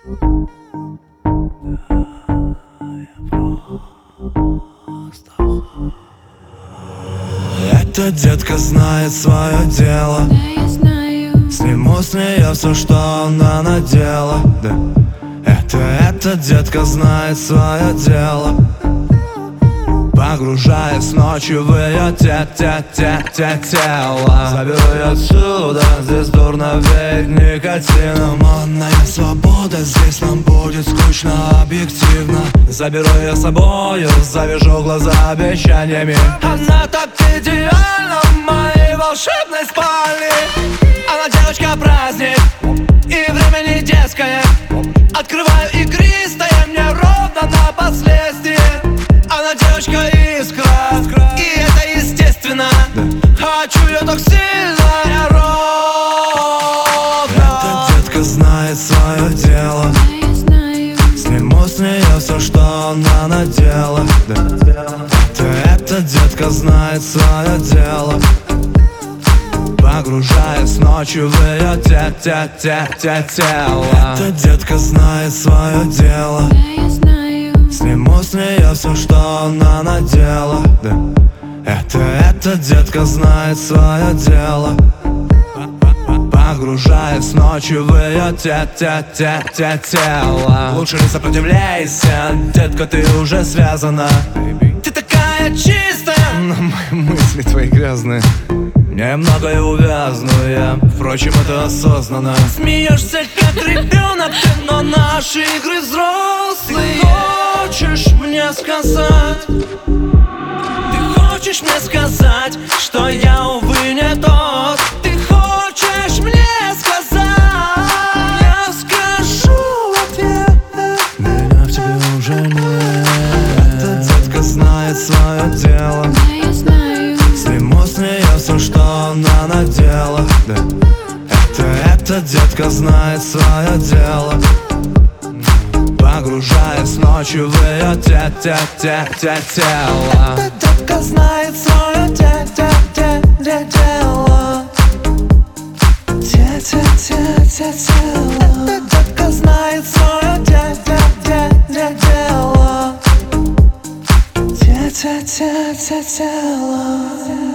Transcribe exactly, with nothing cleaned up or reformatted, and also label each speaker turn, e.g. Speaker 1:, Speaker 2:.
Speaker 1: Эта детка знает свое дело.
Speaker 2: Да, я знаю.
Speaker 1: Сниму с нее все, что она надела. Да. Это, эта детка знает свое дело. Погружаясь ночью в ее те-те-те-те-тело. Заберу ее отсюда, здесь дурно веет никотином. Манная свобода, здесь нам будет скучно объективно. Заберу ее с собою, завяжу глаза обещаниями. Она так идеальна в моей волшебной спальне. Она девочка-праздник, и время не детское. Открываю игристое, мне ровно на последствия. Она девочка-искра, и это естественно. Хочу ее так сильно, я ровно. Эта детка знает свое дело.
Speaker 2: Да, я знаю.
Speaker 1: Сниму с нее все, что она надела. Это, эта детка знает свое дело. Погружаясь ночью в ее те-те-те-те-тело. Эта детка знает свое дело.
Speaker 2: Да, я знаю.
Speaker 1: Сниму с нее все, что она надела. Да. Это, эта детка знает свое дело. Погружаясь ночью в ее те-те-те-те-тело. Лучше не сопротивляйся, детка, ты уже связана. Ты такая чистая, но мои мысли твои грязные. Немного и увязну я, впрочем, это осознанно. Смеешься, как ребенок, но наши игры взрослые. Ты хочешь мне сказать? Ты хочешь мне сказать, что я, увы, не тот? Ты хочешь мне сказать? Я скажу в ответ: меня в тебе уже нет. Эта детка знает свое дело.
Speaker 2: Да, я знаю.
Speaker 1: Сниму с нее все, что она надела. Да. Это, эта детка знает свое дело. Погружаясь ночью в ее те-те-те-те-тело. Эта детка знает свое те-те-те-те-тело. Те-те-те-те-тело. Эта детка знает свое те-те-те-те-тело. Те-те-те-те-тело.